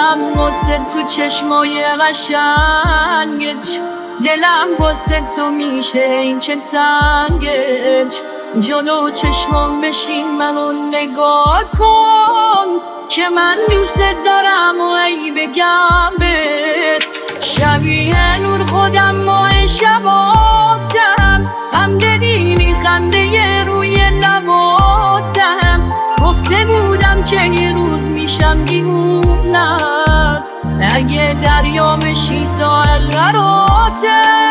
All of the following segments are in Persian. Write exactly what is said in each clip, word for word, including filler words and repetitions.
دلم واسه تو چشمای قشنگت، دلم واسه تو میشه این که تنگت. جلو چشمام بشین منو نگاه کن که من دوست دارم و ای بگم بهت. شبیه نور خودم ماه شباتم، هم دلی خنده روی لباتم. گفته بودم که یه روز میشم دیوونت، اگه دریا بشی ساحل قراتم.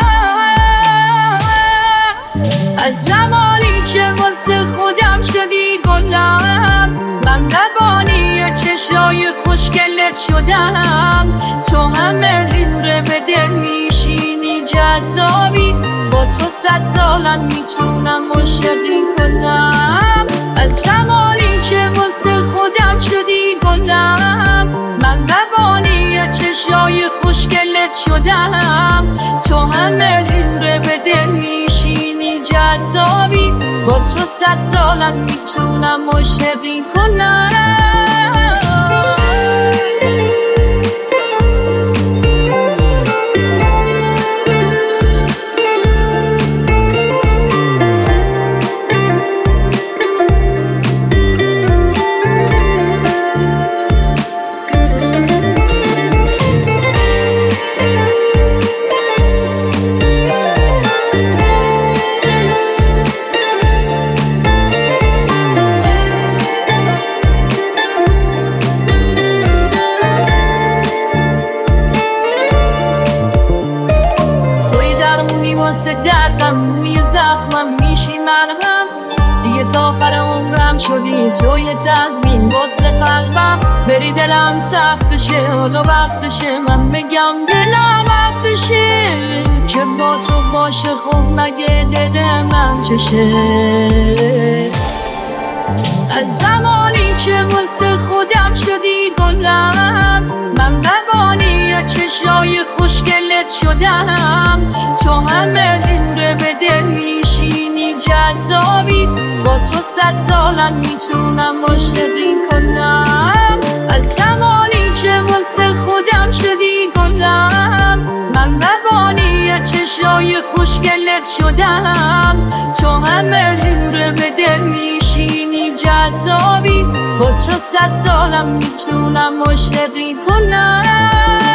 از زمانی که واسه خودم شدی گلم، من روانی چشای خوشگلت شدم. تو همه لوره به دل میشینی جذابی، با تو صد سالم میتونم عاشقی کنم. از زمانی که واسه خودم شدی گلم، من روانی چشای خوشگلت شدم. تو همه لوره به دل میشینی جذابی، با تو صد سالم میتونم عاشقی کنم. واسه دردم موی زخمم میشی مرهم، دیگه تا آخر عمرم شدی تو یه تضمین واسه قلبم. بری دلم سختشه، حالا وقتشه من بگم دلم وقتشه که با تو باشه. خب مگه دل من چشه؟ از زمانی که واسه خودم شدی گلم، من روانی چشای خوشگلت شدم. تو همه لوره به دل میشینی جذابی، با تو صد سالم میتونم عاشقی کنم. از زمانی که واسه خودم شدی گلم، من روانی چشای خوشگلت شدم. تو همه لوره به دل میشینی جذابی، با تو صد سالم میتونم عاشقی کنم.